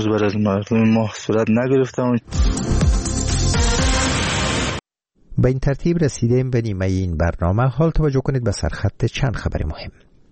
بر از مردم ما صورت نگرفتم. به این ترتیب رسیدیم به نیمه این برنامه. حال توجه کنید به سرخط چند خبر مهم.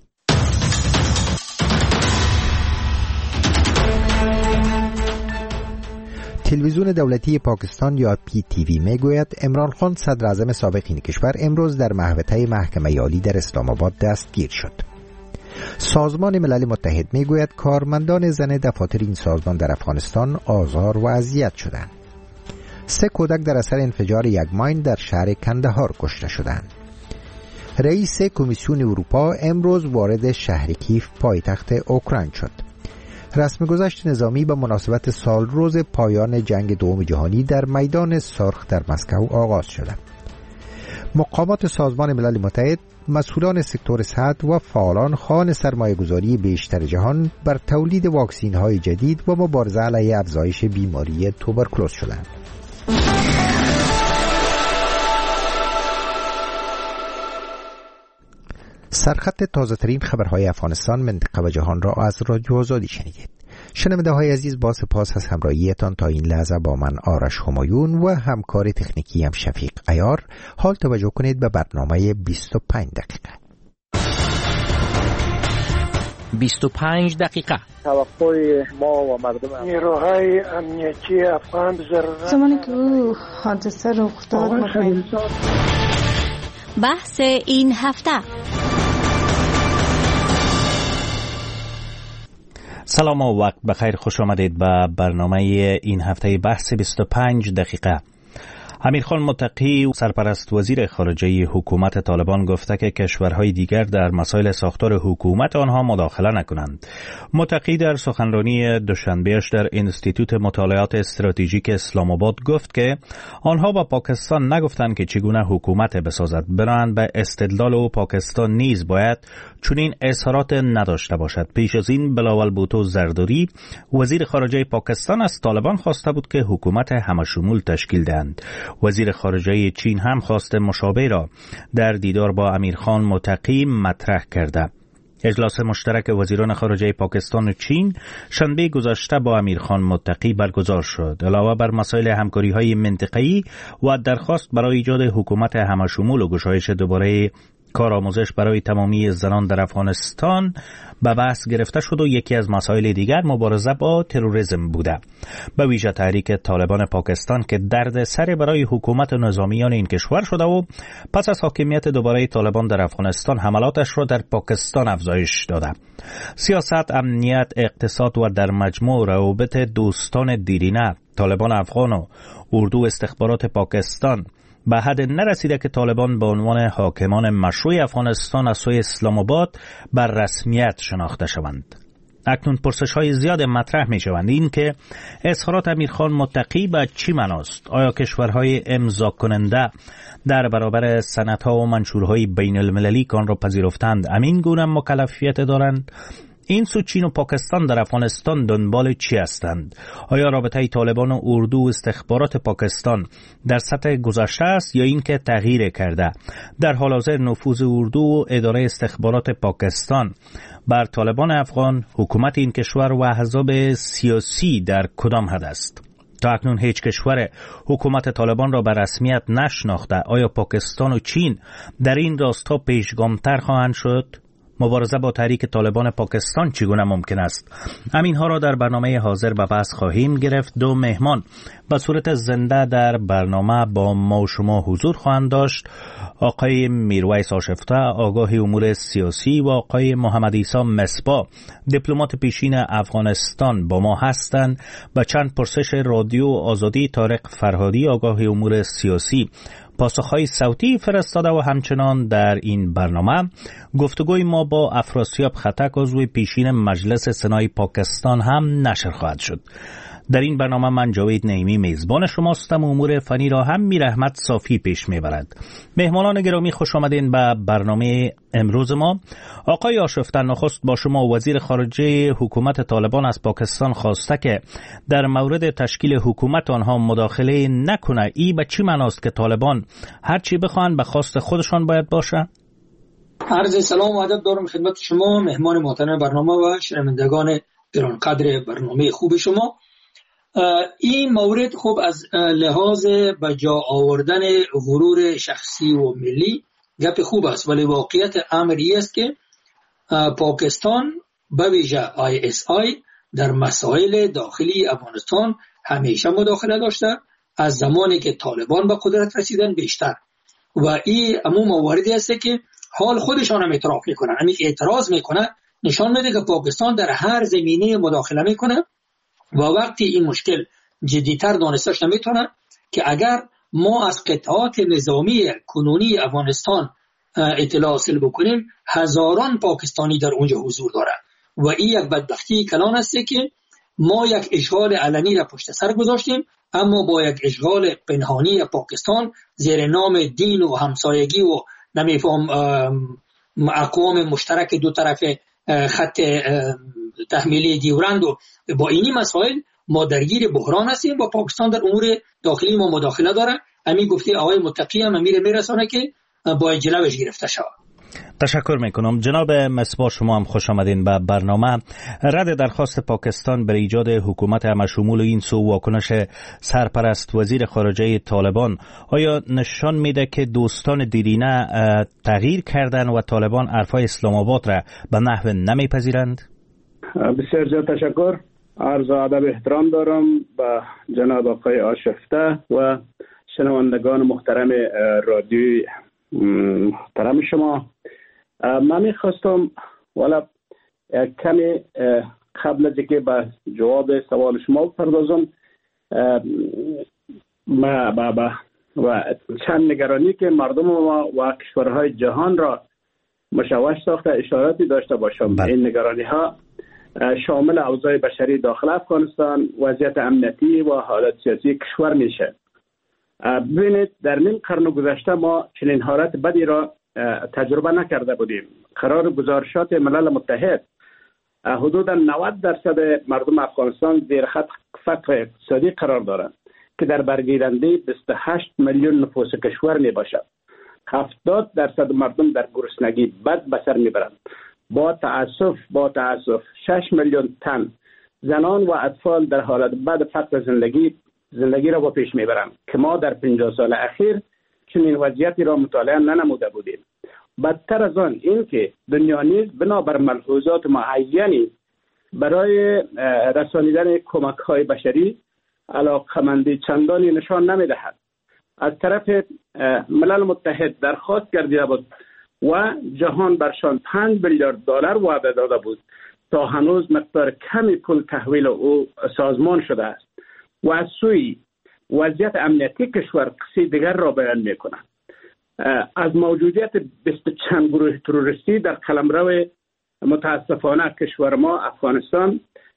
تلویزیون دولتی پاکستان یا PTV میگوید عمران خان صدر اعظم سابق این کشور امروز در محوطه محکمه عالی در اسلام آباد دستگیر شد. سازمان ملل متحد میگوید کارمندان زن دفاتر این سازمان در افغانستان آزار و اذیت شدند. 3 کودک در اثر انفجار یک ماین در شهر کندهار کشته شدند. رئیس کمیسیون اروپا امروز وارد شهر کیف پایتخت اوکراین شد. رسم گذشت نظامی به مناسبت سالروز پایان جنگ دوم جهانی در میدان سرخ در مسکو آغاز شده. مقامات سازمان ملل متحد، مسئولان سکتور صحت و فعالان خواهان سرمایه‌گذاری بیشتر جهان بر تولید واکسین‌های جدید و مبارزه علیه افزایش بیماری توبرکلوز شدند. سرخط تازه ترین خبرهای افغانستان، منطقه و جهان را از رادیو آزادی شنیدید. شنونده های عزیز، با سپاس از همراهیتان تا این لحظه با من آرش همایون و همکار تکنیکی هم شفیق عیار. حال توجه کنید به برنامه 25 دقیقه. 25 دقیقه. توقع ما و مردم نیروهای امنیتی افغان زمانی که او حادثه رخ داد بحث این هفته. سلام و وقت بخیر، خوش آمدید به برنامه این هفته بحث 25 دقیقه. امیرخان متقی سرپرست وزیر خارجه حکومت طالبان گفته که کشورهای دیگر در مسائل ساختار حکومت آنها مداخله نکنند. متقی در سخنرانی دوشنبه‌اش در انستیتوت مطالعات استراتژیک اسلام آباد گفت که آنها با پاکستان نگفتند که چگونه حکومت بسازد، بنابراین به استدلال او پاکستان نیز باید چنین اظهارات نداشته باشد. پیش از این بلاول بوتو زرداری وزیر خارجه پاکستان از طالبان خواسته بود که حکومت همشمول تشکیل دهند. وزیر خارجه چین هم خواست مشابه را در دیدار با امیرخان متقی مطرح کرده. اجلاس مشترک وزیران خارجه پاکستان و چین شنبه گذشته با امیرخان متقی برگزار شد. علاوه بر مسائل همکاری‌های منطقه‌ای و درخواست برای ایجاد حکومت همشمول و گشایش دوباره کارآموزش برای تمامی زنان در افغانستان به بحث گرفته شد و یکی از مسائل دیگر مبارزه با تروریسم بوده. به ویژه تحریک طالبان پاکستان که دردسر برای حکومت نظامیان این کشور شده و پس از حاکمیت دوباره طالبان در افغانستان حملاتش را در پاکستان افزایش داده. سیاست، امنیت، اقتصاد و در مجموع روابط دوستان دیرینه طالبان افغان و اردو استخبارات پاکستان به حد نرسیده که طالبان به عنوان حاکمان مشروع افغانستان از سوی اسلام آباد بر رسمیت شناخته شوند. اکنون پرسش‌های زیاد مطرح می‌شوند. این که اظهارات امیرخان متقی به چی معناست؟ آیا کشورهای امضا کننده در برابر سندها و منشورهای بین المللی که آن را پذیرفتند همین گونه مکلفیت دارند؟ این سو چین و پاکستان در افغانستان دنبال چی هستند؟ آیا رابطه طالبان و اردو و استخبارات پاکستان در سطح گذشته است یا اینکه تغییر کرده؟ در حال حاضر نفوذ اردو و اداره استخبارات پاکستان بر طالبان افغان، حکومت این کشور و احزاب سیاسی در کدام حد است؟ تا اکنون هیچ کشور حکومت طالبان را به رسمیت نشناخته. آیا پاکستان و چین در این راستا پیشگامتر خواهند شد؟ مبارزه با تحریک طالبان پاکستان چگونه ممکن است؟ همینها را در برنامه حاضر به بحث خواهیم گرفت. 2 مهمان به صورت زنده در برنامه با ما و شما حضور خواهند داشت. آقای میرویس آشفته، آگاه امور سیاسی، و آقای محمد عیسی مصباح، دیپلمات پیشین افغانستان با ما هستند. به چند پرسش رادیو آزادی طارق فرهادی، آگاه امور سیاسی، پاسخهای صوتی فرستاده و همچنان در این برنامه گفتگوی ما با افراسیاب خطک، عضو پیشین مجلس سنای پاکستان هم نشر خواهد شد. در این برنامه من جاوید نعیمی میزبان شماستم و امور فنی را هم میرحمت صافی پیش میبرد. مهمانان گرامی، خوش آمدین به برنامه امروز ما. آقای آشفته، نخست با شما. وزیر خارجه حکومت طالبان از پاکستان خواسته که در مورد تشکیل حکومت آنها مداخله نکنه. ای به چی معناست که طالبان هر چی بخوان به خواست خودشان باید باشه؟ عرض سلام و ادب دارم خدمت شما مهمان محترم برنامه و شنوندگان گرانقدر برنامه خوب شما. این مورد خوب از لحاظ به جا آوردن غرور شخصی و ملی گپ خوب است، ولی واقعیت امری است که پاکستان به ویژه ISI در مسائل داخلی افغانستان همیشه مداخله داشته، از زمانی که طالبان به قدرت رسیدن بیشتر، و این همون مواردی است که حال خودشان هم اعتراف میکنن. همین اعتراض میکنه نشان میده که پاکستان در هر زمینه مداخله میکنه و وقتی این مشکل جدیتر دانستش نمیتونه که اگر ما از قطعات نظامی کنونی افغانستان اطلاع حاصل بکنیم، هزاران پاکستانی در اونجا حضور داره و این یک بدبختی کلان است که ما یک اشغال علنی را پشت سر گذاشتیم، اما با یک اشغال پنهانی پاکستان زیر نام دین و همسایگی و نمیفهم اقوام مشترک دو طرف خط تحمیلی دیورند و با اینی مسائل ما درگیر بحران هستیم و پاکستان در امور داخلی ما مداخله داره. همین گفته آقای متقی هم میرسانه که با جلوش گرفته شود. تشکر میکنم. جناب مصباح، شما هم خوش آمدین به برنامه. رد درخواست پاکستان برای ایجاد حکومت همشمول این سو واکنش سرپرست وزیر خارجه طالبان آیا نشان میده که دوستان دیرینه تغییر کردن و طالبان حرفای اسلام آباد را به نحو نمیپذیرند؟ بسیار زیاد تشکر. عرض ادب احترام دارم به جناب آقای آشفته و شنوندگان محترم رادیوی محترم شما. من میخواستم والا کمی قبل از اینکه به جواب سوال شما بپردازم و چند نگرانی که مردم ما و کشورهای جهان را مشوش ساخته اشاراتی داشته باشم. این نگرانی ها شامل اوضاع بشری داخل افغانستان، وضعیت امنیتی و حالت سیاسی کشور میشه. ببینید در نیم قرن گذشته ما چنین حالت بدی را تجربه نکرده بودیم. قرار گزارشات ملل متحد حدوداً 90% مردم افغانستان زیر خط فقر اقتصادی قرار دارند که در برگیرنده 28 میلیون نفوس کشور می باشد. 70% مردم در گرسنگی بد به سر میبرند. با تأسف 6 میلیون تن زنان و اطفال در حالت بد فقر زندگی را با پیش میبرند که ما در 50 سال اخیر چنین وضعیتی را مطالعه ننموده بودیم. بدتر از آن این که دنیا نیز بنابر ملحوظات معینی برای رسانیدن کمک های بشری علاقمندی چندانی نشان نمیدهد. از طرف ملل متحد درخواست کرده بود و جهان برشان 5 میلیارد دلار وعده داده بود تا هنوز مقدار کمی پول تحویل او سازمان شده است و از سوی وضعیت امنیتی کشور قصه دیگر را بیان میکنه. از موجودیت 20 چند گروه تروریستی در قلمرو متاسفانه کشور ما افغانستان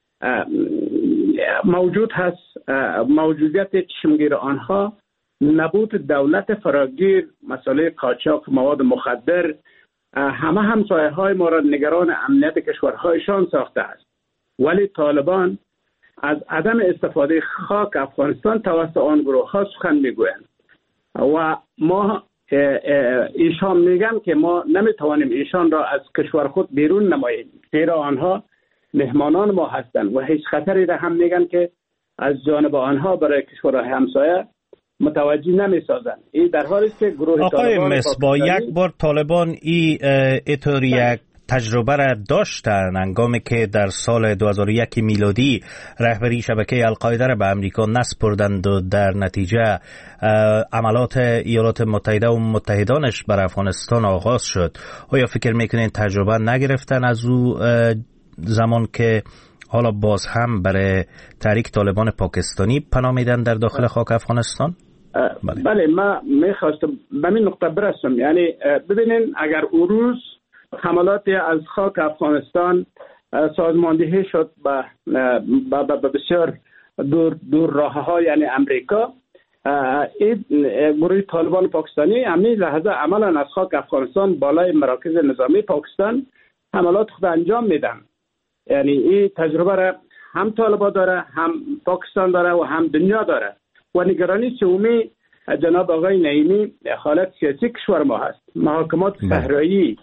موجود هست. موجودیت چشمگیر آنها نبود دولت فراگیر، مسئله قاچاق مواد مخدر، همه همسایه های ما را نگران امنیت کشورهایشان ساخته است. ولی طالبان از عدم استفاده خاک افغانستان توسط آن گروه ها سخن میگویند و ما ایشان میگن که ما نمیتوانیم ایشان را از کشور خود بیرون نماییم، زیرا آنها مهمانان ما هستند و هیچ خطری را هم میگن که از جانب آنها برای کشورهای همسایه متوجه نمیسازند. این در حالی است که گروه آقای مصباح، یک بار طالبان اینطور یک تجربه را داشتن هنگامی که در سال 2001 میلادی رهبری شبکه القاعده را به امریکا نسپردند و در نتیجه عملات ایالات متحده و متحدانش بر افغانستان آغاز شد. آیا فکر میکنین تجربه نگرفتن از او زمان که حالا باز هم برای تحریک طالبان پاکستانی پناه میدن در داخل خاک افغانستان؟ بله ما میخواستم به این نقطه برسم. یعنی ببینین اگر اون روز حملات از خاک افغانستان سازماندهی شد به بسیار دور راه ها، یعنی امریکا، این گروه طالبان پاکستانی همین لحظه عملا از خاک افغانستان بالای مراکز نظامی پاکستان حملات خود انجام میدن. یعنی این تجربه را هم طالبان داره، هم پاکستان داره و هم دنیا داره و نگرانی عمومی جناب آقای نعیمی حالت سیاسی کشور ما هست. محاکمات صحرایی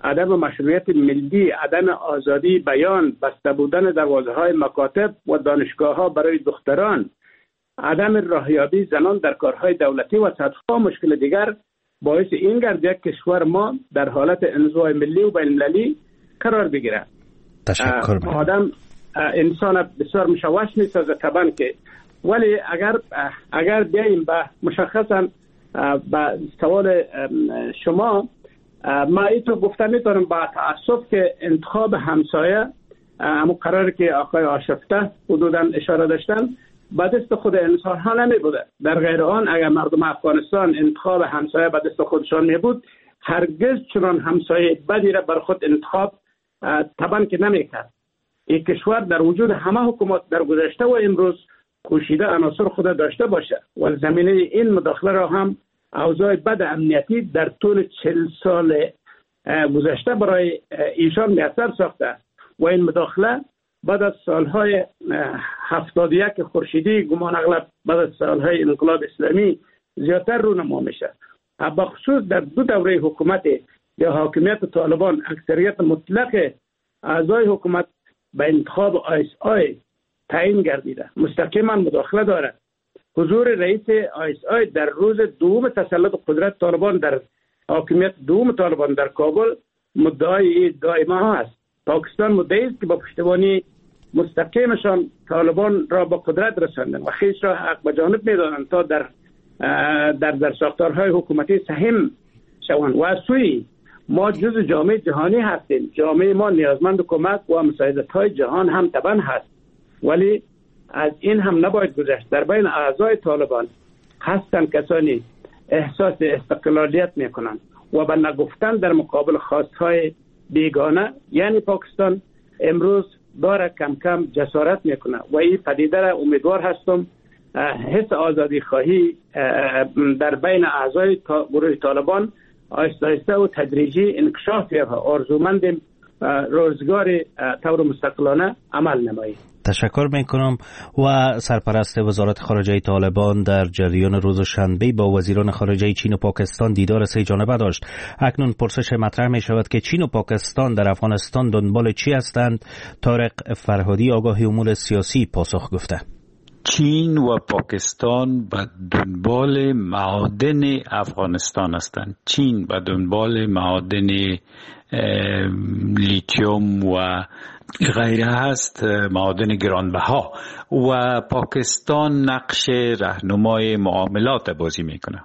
عدم مشروعیت ملی، عدم آزادی بیان، بسته بودن دروازه‌های مکاتب و دانشگاه‌ها برای دختران، عدم راهیابی زنان در کارهای دولتی و صدها مشکل دیگر باعث این گردید که کشور ما در حالت انزوای ملی و بین‌المللی قرار بگیرد. تشکر. آدم انسان بسیار مشوش می‌سازد طبعا که، ولی اگر بیاییم به مشخصا به سوال شما، ما اینطور گفتن میتونم با تأسف که انتخاب همسایه همون قراری که آقای آشفته حدوداً اشاره داشتن به دست خود انسان ها نمی بوده. در غیر آن اگر مردم افغانستان انتخاب همسایه به دست خودشان می بود، هرگز چنان همسایه بدی را بر خود انتخاب طبعا که نمی کرد. این کشور در وجود همه حکومت در گذشته و امروز کوشیده عناصر خود داشته باشه و زمینه این مداخله را هم اوضاع بد امنیتی در طول 40 سال گذشته برای ایشان میسر ساخته و این مداخله بعد از سالهای 71 خورشیدی گمان اغلب بعد از سالهای انقلاب اسلامی زیادتر رونما میشه. بخصوص در دو دوره حکومت یا حاکمیت طالبان اکثریت مطلق اعضای حکومت به انتخاب ISI تعیین گردیده، مستقیما مداخله دارد. حضور رئیس ISI در روز دوم تسلط قدرت طالبان در حاکمیت دوم طالبان در کابل مدعای دائما هست. پاکستان مدعی است که با پشتیبانی مستقیمشان طالبان را با قدرت رساندن و خیش را حق به جانب می‌دانند تا در ساختارهای حکومتی سهم شوند. و از سوی ما جزء جامعه جهانی هستیم، جامعه ما نیازمند کمک و مساعدت‌های جهان هم طبعا هست، ولی از این هم نباید گذشت. در بین اعضای طالبان هستند کسانی احساس استقلالیت میکنند و به نگفتن در مقابل خواستهای بیگانه یعنی پاکستان امروز داره کم کم جسارت میکنه و این پدیده را امیدوار هستم حس آزادی خواهی در بین اعضای گروه طالبان آهسته آهسته و تدریجی انکشاف یابد. آرزومندیم روزگار طور مستقلانه عمل نمایی. تشکر میکنم. و سرپرست وزارت خارجه طالبان در جریان روز شنبه با وزیران خارجه چین و پاکستان دیدار سه جانبه داشت. اکنون پرسش مطرح می شود که چین و پاکستان در افغانستان دنبال چی هستند؟ طارق فرهادی آگاه امور سیاسی پاسخ گفته. چین و پاکستان به دنبال معادن افغانستان هستند. چین به دنبال معادن لیتیوم و غیره هست، معادن گرانبها، و پاکستان نقش راهنمای معاملات بازی میکنه.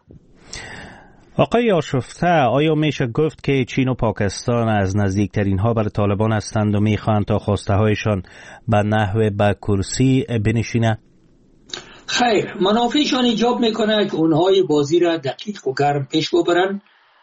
آقای آشفته، آیا میشه گفت که چین و پاکستان از نزدیکترین ها برای طالبان هستند و میخواهند تا خواسته هایشان به نحو به کرسی بنشینه؟ خیر، منافعشان ایجاب میکنه که اونهای بازی را دقیق و گرم پیش ببرن.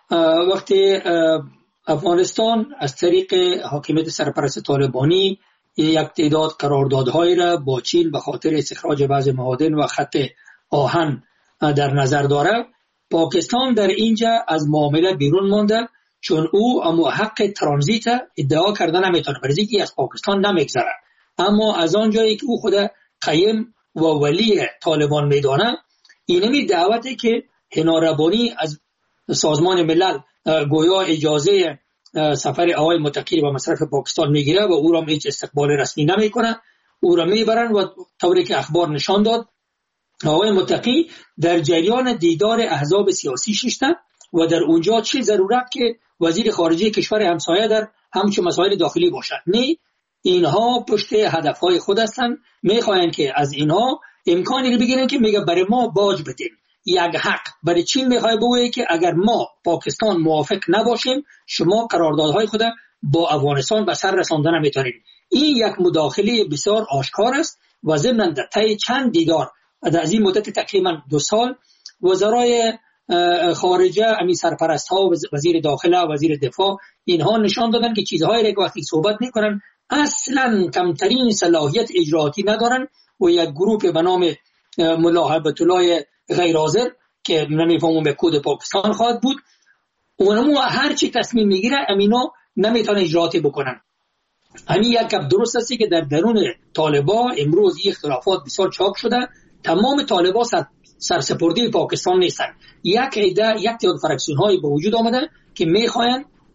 وقتی افغانستان از طریق حاکمیت سرپرست طالبانی یک تعداد قراردادهای را با چین به خاطر استخراج بعض معادن و خط آهن در نظر داره، پاکستان در اینجا از معامله بیرون مانده، چون او اما حق ترانزیت ادعا کرده نمیتونه، برای اینکه از پاکستان نمیگذره. اما از آن جایی که او خود قیم و ولی طالبان میدانه، اینمی دعوتی که حنا ربانی از سازمان ملل گویا اجازه سفر آقای متقی به مصرف پاکستان میگیره و او را هیچ استقبال رسمی نمیکنه، او را میبرن و طوری که اخبار نشان داد آقای متقی در جریان دیدار احزاب سیاسی ششته و در اونجا چه ضرورت که وزیر خارجه کشور همسایه در همچون مسائل داخلی باشد. نه، اینها پشت هدفهای خود هستند، میخواین که از اینها امکانی رو بگیرن که میگه برای ما باج بدین. یک حق برای چین میخواد بگه که اگر ما پاکستان موافق نباشیم شما قراردادهای خود با افغانستان به سر رساندن نمیتونید. این یک مداخله بسیار آشکار است و ضمن در طی چند دیدار از این مدت تقریبا 2 سال وزرای خارجه، امی سرپرست ها، وزیر داخله و وزیر دفاع، اینها نشان دادن که چیزهایی که وقتی صحبت میکنن اصلا کمترین صلاحیت اجرایی ندارن و یک گروه به نام ملا هیبت الله غیر حاضر که نمیفهمون به کد پاکستان خواهد بود، اونمو هر چی تصمیم میگیره امینا نمیتونه اجرایی بکنن. همین یک گپ درست است که در درون طالبان امروز این اختلافات بسیار چاق شده. تمام طالبان سرسپرده پاکستان نیستن. یک تعداد فراکسیون های به وجود آمده که میخواین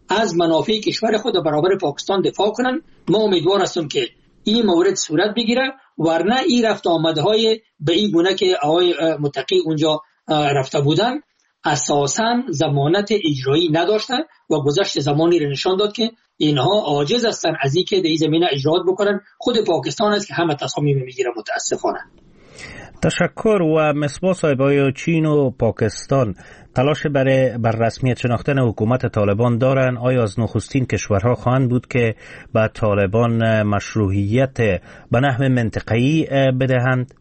از منافع کشور خود برابر پاکستان دفاع کنن. ما امیدوار هستم که این مورد صورت بگیره، ورنه این رفت آمدهای به این گونه که آقای متقی اونجا رفته بودن اساساً ضمانت اجرایی نداشتن و گذشت زمانی را نشان داد که اینها عاجز هستن از اینکه در این زمینه اجرات بکنن. خود پاکستان است که همه تصامیم میگیره متاسفانه. تشکر. و مصباح صاحب، آیا چین و پاکستان تلاش بر رسمیت شناختن حکومت طالبان دارند؟ آیا از نخستین کشورها خواهند بود که به طالبان مشروعیت به نحو منطقه‌ای بدهند؟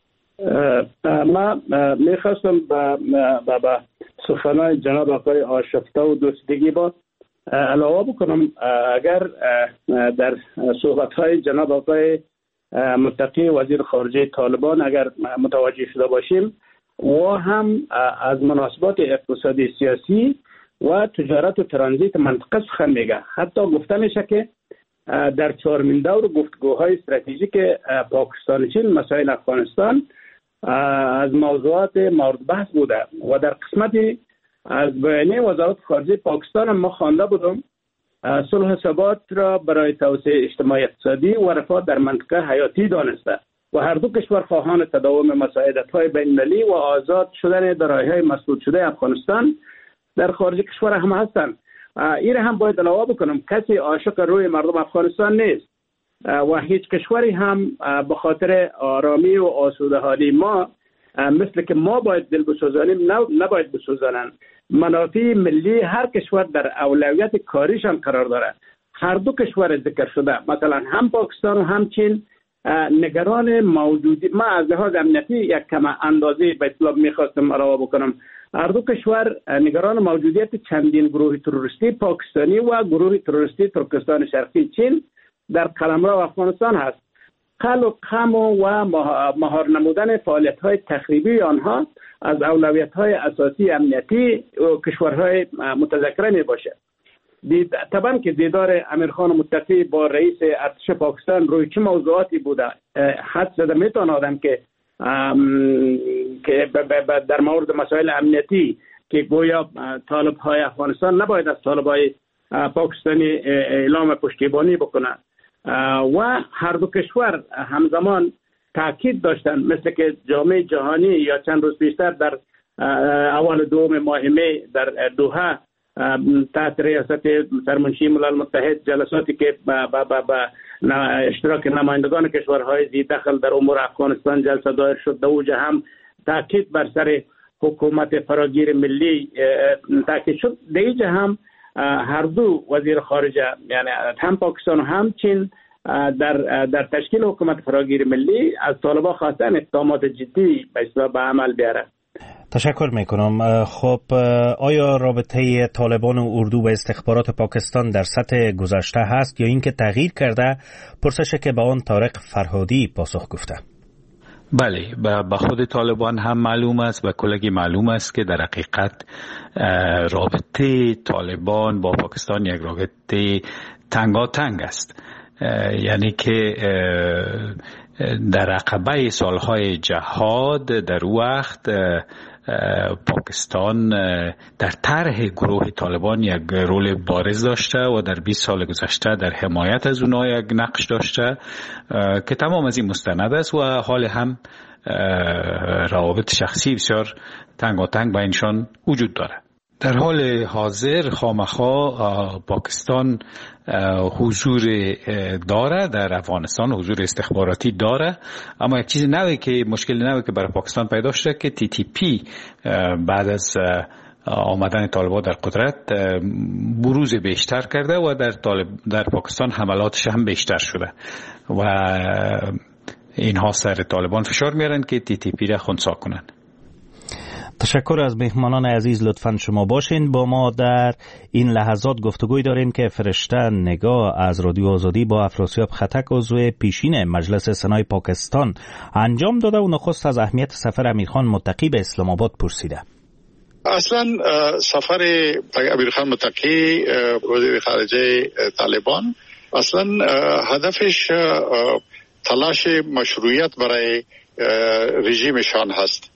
ما میخواستم با سخنان جناب آقای آشفته و دوستگی با علاوه بکنم. اگر در صحبت‌های جناب آقای متقی وزیر خارجه طالبان اگر متوجه شده باشیم، و هم از مناسبات اقتصادی سیاسی و تجارت و ترانزیت منطقه سخن میگه. حتی گفته میشه که در چهارمین دور گفتگوهای استراتژیک پاکستان چین مسائل افغانستان از موضوعات مورد بحث بوده و در قسمتی از بیانیه وزارت خارجه پاکستان ما خوانده بودم صلح و ثبات را برای توسعه اجتماعی اقتصادی و رفاه در منطقه حیاتی دانسته و هر دو کشور خواهان تداوم مساعدت‌های بین‌المللی و آزاد شدن دارایی‌های مسدود شده افغانستان در خارج کشور هم هستند. این هم باید علاوه بکنم، کسی عاشق روی مردم افغانستان نیست و هیچ کشوری هم به خاطر آرامی و آسوده حالی ما مثل که ما باید دل بسوزانیم نباید بسوزانند. منافع ملی هر کشور در اولویت کاریشان قرار داره. هر دو کشور ذکر شده، مثلا هم پاکستان و هم چین نگران موجودی ما از لحاظ امنیتی یک کم اندازه به اطلاق میخواستم علاوه بکنم. هر دو کشور نگران موجودیت چندین گروه تروریستی پاکستانی و گروه تروریستی ترکستان شرقی چین در قلمرو افغانستان هست. خلق و خم و مهار نمودن فعالیت‌های تخریبی آنها از اولویت‌های اساسی امنیتی کشورهای متذکره میباشه. طبعا که دیدار امیرخان متقی با رئیس ارتش پاکستان روی چه موضوعاتی بوده حد زده میتونه آدم که در مورد مسائل امنیتی که گویا طالب‌های افغانستان نباید از طالب‌های پاکستانی اعلام پشتیبانی بکنه و هر دو کشور همزمان تاکید داشتن، مثل که جامعه جهانی یا چند روز پیشتر در اول دوم ماه می در دوحه تحت ریاست سرمنشی ملل متحد جلساتی که با اشتراک نمایندگان کشورهای ذی دخل در امور افغانستان جلسه دایر شد، در اوج هم تاکید بر سر حکومت فراگیر ملی تاکید شد. در اینجا هم هر دو وزیر خارجه یعنی هم پاکستان و هم چین در تشکیل حکومت فراگیر ملی از طالبان خواستن اقدامات جدی به عمل بیاره. تشکر میکنم. خب آیا رابطه طالبان و اردو و استخبارات پاکستان در سطح گذشته هست یا اینکه تغییر کرده؟ پرسش که به آن طارق فرهادی پاسخ گفته. بله، به خود طالبان هم معلوم است و کلگی معلوم است که در حقیقت رابطه طالبان با پاکستان یک رابطه تنگاتنگ است. یعنی که در عقبه سالهای جهاد در وقت پاکستان در طرح گروه طالبان یک رول بارز داشته و در 20 سال گذشته در حمایت از اونها یک نقش داشته که تمام از این مستند است و حال هم روابط شخصی بسیار تنگاتنگ بینشان وجود دارد. در حال حاضر خامخا پاکستان حضور داره در افغانستان، حضور استخباراتی داره، اما یک چیز نوی که مشکل نوی که برای پاکستان پیدا شده که TTP بعد از آمدن طالبان در قدرت بروز بیشتر کرده و در پاکستان حملاتش هم بیشتر شده و اینها سر طالبان فشار میارن که TTP را خنثی کنن. تشکر از مهمانان عزیز. لطفاً شما باشین با ما در این لحظات. گفتگوی داریم که فرشته نگاه از رادیو آزادی با افراسیاب خطک عضو پیشین مجلس سنای پاکستان انجام داده و نخست از اهمیت سفر امیرخان متقی به اسلام آباد پرسیده. اصلا سفر امیرخان متقی وزیر خارجه طالبان اصلا هدفش تلاش مشروعیت برای رژیمشان هست،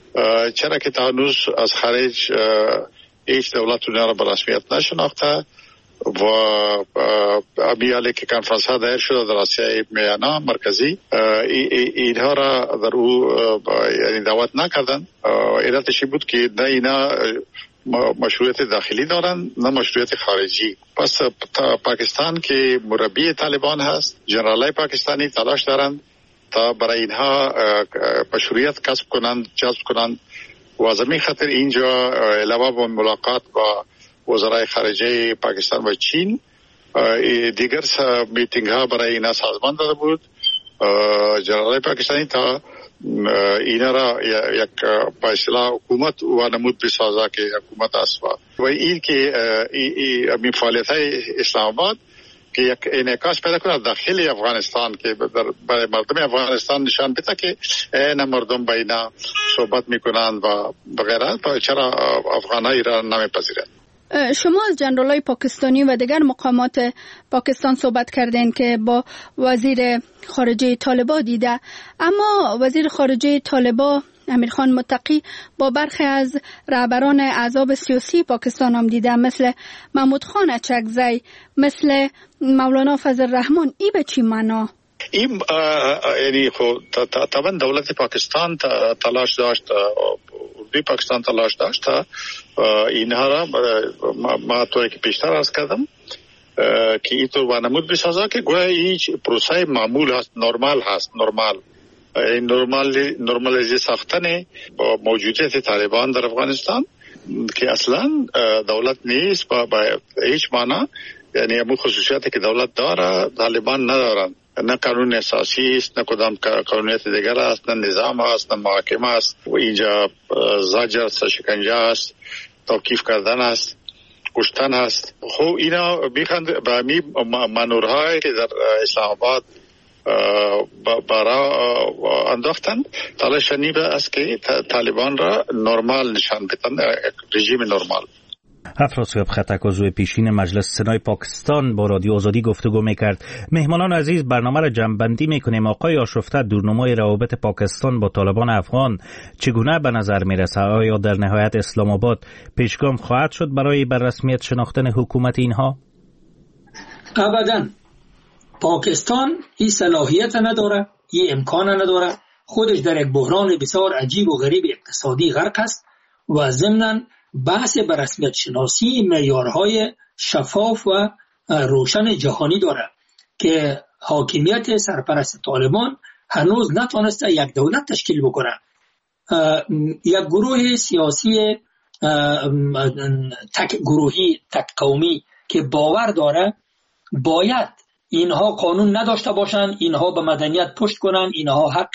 چرا که تا هنوز از خارج هیچ دولت اونها را به رسمیت نشناخته و امیالی که کنفرانس ها دایر شده در آسیای میانه مرکزی اینها را در او یعنی دعوت نکردن. علتش بود که نه اینا مشروعیت داخلی دارن نه مشروعیت خارجی. پس پاکستان که مربی طالبان هست، جنرالای پاکستانی تلاش دارند تا برای اینها مشروعیت کسب کنند، جذب کنند و از همین خاطر اینجا علاوه بر ملاقات با وزرای خارجه پاکستان و چین دیگر میتینگ ها برای اینا سازمان داده بود. جنرالای پاکستانی تا اینا را یک به اصطلاح حکومت و نمود بسازه که حکومت است و این که این فعالیت های اسلام آباد که یک انعکاس پیدا کنه داخل افغانستان که برای مردم افغانستان نشان بده که نه مردم با اینا صحبت میکنند و بغیره، چرا افغانای را نمیپذیرند. شما از جنرالای پاکستانی و دیگر مقامات پاکستان صحبت کردین که با وزیر خارجه طالبان دیده، اما وزیر خارجه طالبان امیرخان متقی با برخی از رهبران احزاب سیاسی پاکستان هم دیده، مثل محمود خان اچکزی، مثل مولانا فضل الرحمن. ای به چی معنا؟ این یعنی خب طبعا دولت پاکستان تلاش داشت، اردوی پاکستان تلاش داشت تا اینها را ما طوری که پیشتر عرض کردم که این طور وانمود بسازه که گویا هیچ پروسه معمول هست، نرمال هست، نرمالیزی ساختن با موجودیت طالبان در افغانستان که اصلا دولت نیست با هیچ معنا، یعنی همون خصوصیاتی که دولت داره طالبان ندارن، نه قانون اساسی است، نه کدام قانونیت دیگر است، نه نظام است، نه محاکمه است و اینجا زجر است، شکنجه است، توقیف کردن است، کشتن است. خب اینا میخوند به همین منورهایی که در اسلام آباد برا انداختند تلاش نیبه است که طالبان را نرمال نشان بدن، رژیم نرمال. افراسیاب خطک عضو پیشین مجلس سنای پاکستان با رادیو آزادی گفتگو میکرد. مهمانان عزیز، برنامه را جمع‌بندی میکنیم. آقای آشفته، دورنمای روابط پاکستان با طالبان افغان چگونه به نظر میرسه؟ آیا در نهایت اسلام آباد پیشگام خواهد شد برای بر رسمیت شناختن حکومت اینها؟ ابداً. پاکستان این صلاحیت نداره، این امکان نداره. خودش در یک بحران بسیار عجیب و غریب اقتصادی غرق است و ضمناً بحث بر رسمیت شناسی معیارهای شفاف و روشن جهانی داره که حاکمیت سرپرست طالبان هنوز نتونسته یک دولت تشکیل بکنه. یک گروه سیاسی تک گروهی، تک قومی که باور داره باید اینها قانون نداشته باشن، اینها به مدنیت پشت کنن، اینها حق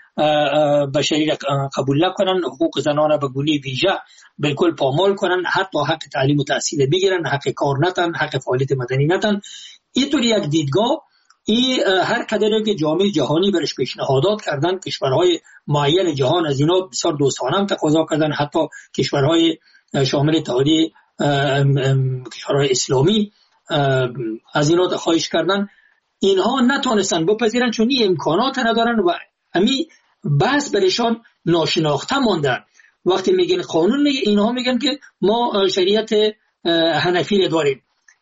بشری قبول نکنن، حقوق زنان به گونه ویژه بالکل پامال کنن، حتی حق تعلیم و تحصیل بگیرن، حق کار نتن، حق فعالیت مدنی نتن. اینطور یک دیدگاه هر قدری که جامعه جهانی برش پیشنهادات کردن، کشورهای معین جهان از اینا بسیار دوستانه هم تقاضا کردن، حتی کشورهای شامل اتحادیه کشورهای اسلامی از اینا خواهش کردن، اینها نتونستن بپذیرن چون این امکانات ندارن و همین بحث برشان ناشناخته ماندن. وقتی میگن قانون میگه، اینها میگن که ما شریعت حنفی داریم.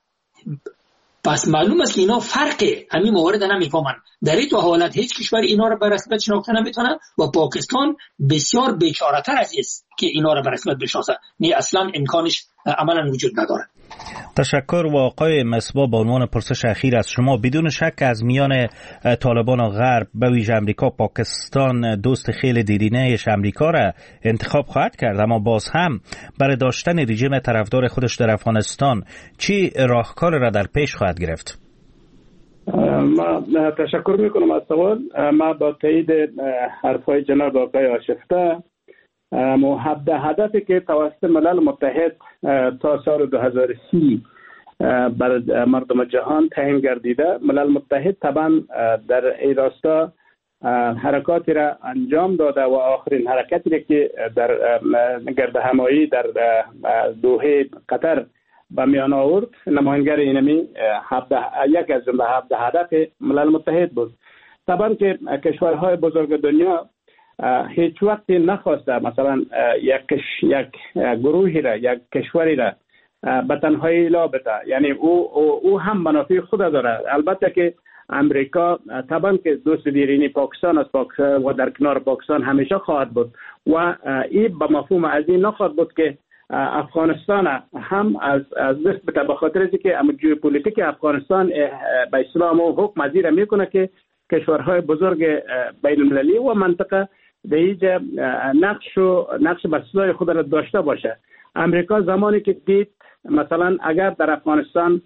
پس معلوم است که اینا فرقه همین موارد نمیفهمن. در این حالت هیچ کشور اینا رو به رسمیت شناخته نمیتونه و پاکستان بسیار بیچاره‌تر از است که اینا رو به رسمیت بشناسه. نه اصلا امکانش عملا وجود نداره. تشکر. و آقای مصباح، به عنوان پرسش اخیر از شما، بدون شک از میان طالبان و غرب به ویژه امریکا، پاکستان دوست خیلی دیرینه‌اش امریکا را انتخاب خواهد کرد، اما باز هم برای داشتن رژیم طرفدار خودش در افغانستان چی راهکار را در پیش خواهد گرفت؟ ما تشکر میکنم از سوال. ما با تایید حرفای جناب آقای آشفته، هدفی که توسط ملل متحد تا سال 2030 بر مردم جهان تعیین گردیده، ملل متحد طبعا در این راستا حرکاتی را انجام داده و آخرین حرکتی را که در گرد همایی در دوحه قطر به میان آورد، نماینگر اینمی یک از جمله هدف ملل متحد بود. طبعا که کشورهای بزرگ دنیا هیچ وقت نخواسته مثلا یک گروهی را، یک کشوری را به تنهایی لا بده. یعنی او هم منافع خود داره. البته که امریکا طبعا که دوست دیرینی پاکستان است و در کنار پاکستان همیشه خواهد بود و این به مفهوم از این نخواهد بود که افغانستان هم از دست بده، به خاطر اینکه ژئوپلیتیک افغانستان به اسلام و حکم ازیر میکنه که کشورهای بزرگ بین المللی و منطقه به اینجا نقش بسیار خود را داشته باشه. امریکا زمانی که دید مثلا اگر در افغانستان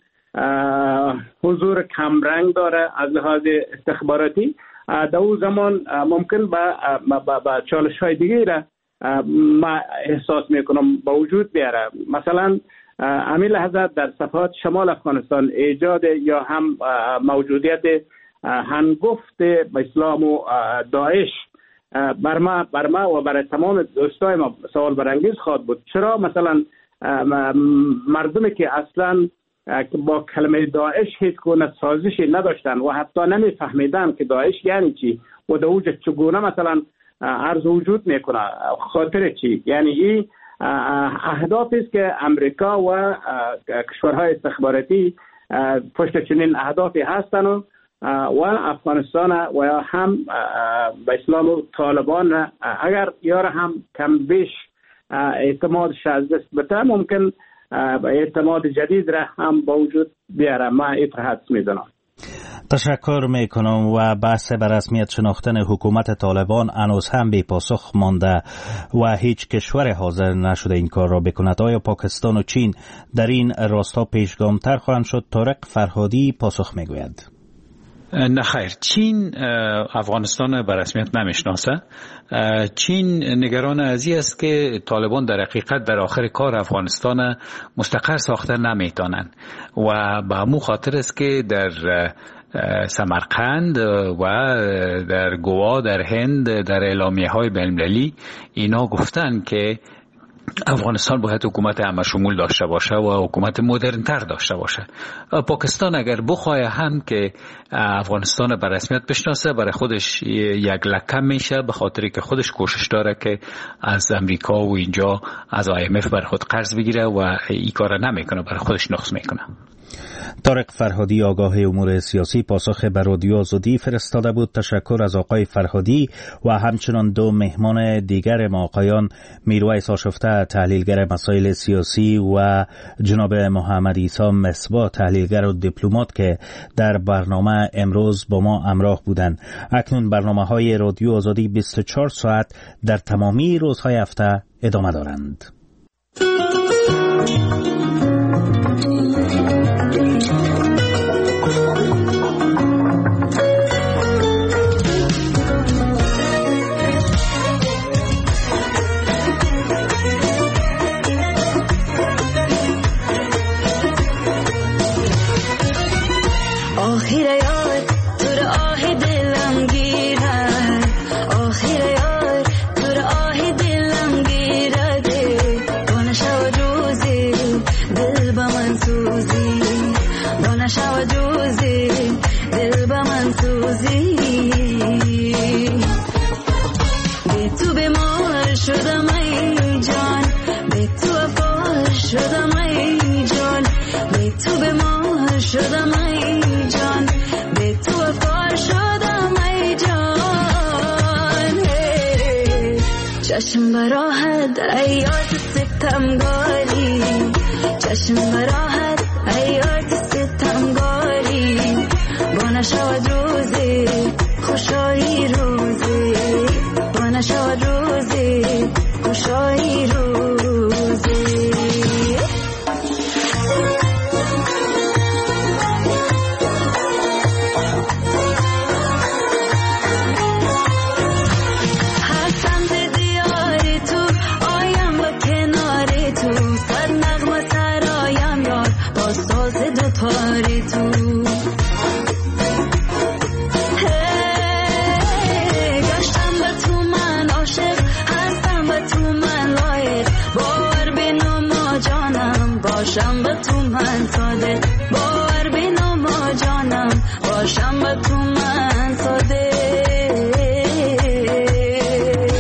حضور کمرنگ داره از لحاظ استخباراتی، در اون زمان ممکن با چالش های دیگه را ما احساس میکنم با وجود بیاره. مثلا همین لحظه در صفحات شمال افغانستان ایجاد یا هم موجودیت هنگفت به اسلام و داعش بر ما و برای تمام دوستای ما سوال برانگیز خواهد بود. چرا مثلا مردمی که اصلا با کلمه داعش هیچ گونه سازشی نداشتن و حتی نمیفهمیدن که داعش یعنی چی و در اوج چگونه مثلا عرض وجود میکنه، خاطر چی. یعنی این اهدافی است که امریکا و کشورهای استخباراتی پشت چنین اهدافی هستن و افغانستان و هم به اسلام و طالبان اگر یار هم کم بیش اعتمادش از دست بده ممکن اعتماد جدید را هم با وجود بیاره. ما اتحاد میدونم. تشکر میکنم. و بحث به رسمیت شناختن حکومت طالبان هنوز هم بی پاسخ مانده و هیچ کشور حاضر نشده این کار را بکند. آیا پاکستان و چین در این راستا پیشگامتر خواهند شد؟ طارق فرهادی پاسخ میگوید. نه خیر، چین افغانستان به رسمیت نمیشناسه. چین نگران از این است که طالبان در حقیقت در آخر کار افغانستان مستقر ساخته نمیتونن و به همون خاطر است که در سمرقند و در گوا در هند در اعلامیه های بین المللی اینا گفتن که افغانستان باید حکومت همه شمول داشته باشه و حکومت مدرن تر داشته باشه. پاکستان اگر بخواه هم که افغانستان به رسمیت بشناسه برای خودش یک لکه میشه، به خاطری که خودش کوشش داره که از امریکا و اینجا از IMF بر خود قرض بگیره و این کار نمیکنه، برای خودش نقص میکنه. طارق فرهادی آگاه امور سیاسی پاسخ به رادیو آزادی فرستاده بود. تشکر از آقای فرهادی و همچنان دو مهمان دیگر ما، آقایان میرویس آشفته تحلیلگر مسائل سیاسی و جناب محمد عیسی مصباح تحلیلگر و دیپلمات که در برنامه امروز با ما همراه بودند. اکنون برنامه‌های رادیو آزادی 24 ساعت در تمامی روزهای هفته ادامه دارند. چشم براحت ایات ستمگاری، چشم براحت ایات ستمگاری، با نشود روزی خوشایی روزی، با نشود روزی خوشایی روزی. باشم به تو من صادق، باور بینو ما جانم، باشم به تو من صادق.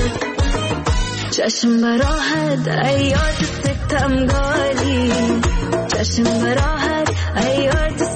چشم براحت ایات ستمگاری، چشم براحت ایار